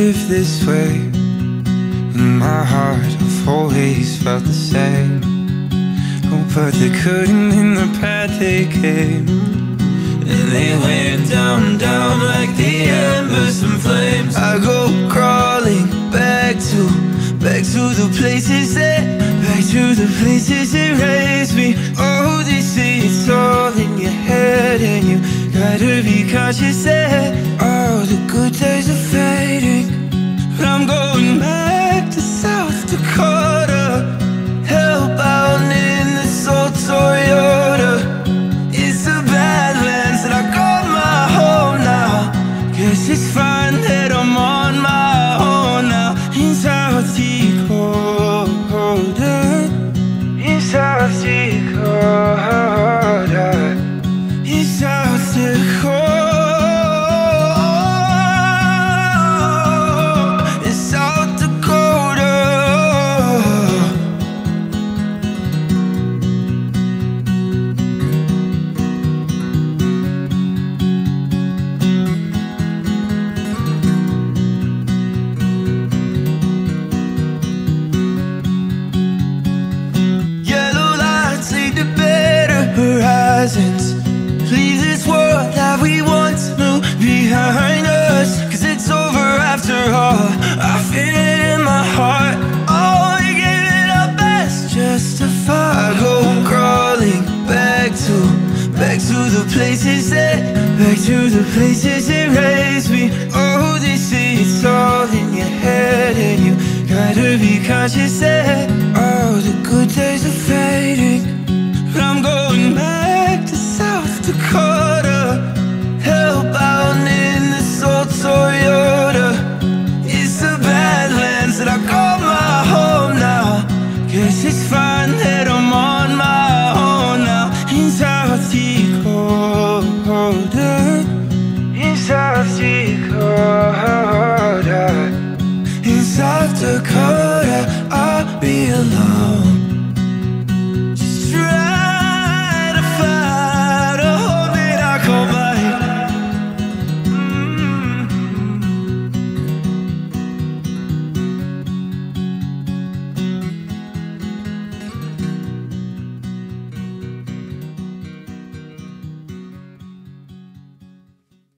live this way. In my heart I've always felt the same. Oh, but they couldn't in the path they came. And they went down, down like the embers and flames. I go crawling back to the places that raised me. Oh, they say it's all in your head, and you gotta be conscious that all the good days are fading. But I'm going back to South Dakota, hellbound in this old Toyota. It's the Badlands and I call my home now. Guess it's fine that I'm on my own now. In South Dakota, in South Dakota, in South Dakota. Leave this world that we once knew behind us, 'cause it's over after all. I feel it in my heart. Oh, we gave it our best just to fall. I go crawling back to the places that raised me. Oh, they say it's all in your head, and you gotta be conscious that all the good days are fading. But I'm going back to South Dakota, hellbound in this old Toyota. It's the Badlands that I call my home now. Guess it's fine that I'm on my own now. In South Dakota, in South Dakota, in South Dakota, I'll be alone.